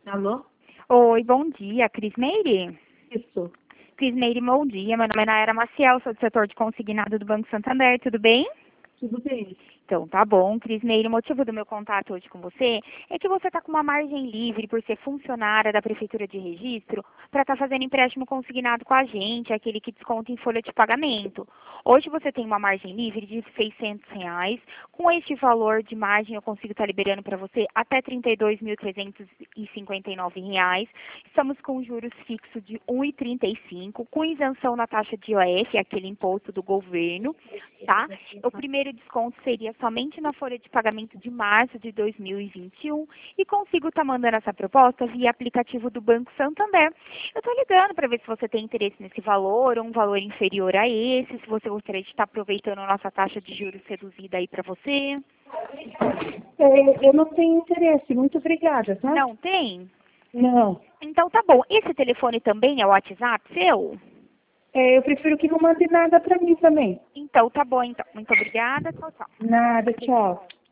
Alô? Oi, bom dia, Cris Meire? Isso. Cris Meire, bom dia. Meu nome é Nayara Maciel, sou do setor de consignado do Banco Santander, tudo bem? Tudo bem. Então, tá bom, Cris Meire. O motivo do meu contato hoje com você é que você está com uma margem livre por ser funcionária da Prefeitura de Registro para estar fazendo empréstimo consignado com a gente, aquele que desconta em folha de pagamento. Hoje você tem uma margem livre de R$ 600. Com este valor de margem, eu consigo estar liberando para você até R$ 32.359. Estamos com juros fixos de 1,35, com isenção na taxa de IOF, aquele imposto do governo, tá? O primeiro desconto seria somente na folha de pagamento de março de 2021 e consigo estar mandando essa proposta via aplicativo do Banco Santander. Eu estou ligando para ver se você tem interesse nesse valor ou um valor inferior a esse, se você gostaria de estar aproveitando a nossa taxa de juros reduzida aí para você. Eu não tenho interesse. Muito obrigada, tá? Não tem? Não. Então tá bom. Esse telefone também é o WhatsApp seu? Eu prefiro que não mande nada para mim também. Então tá bom, então. Muito obrigada. Tchau, tchau. Nada, tchau.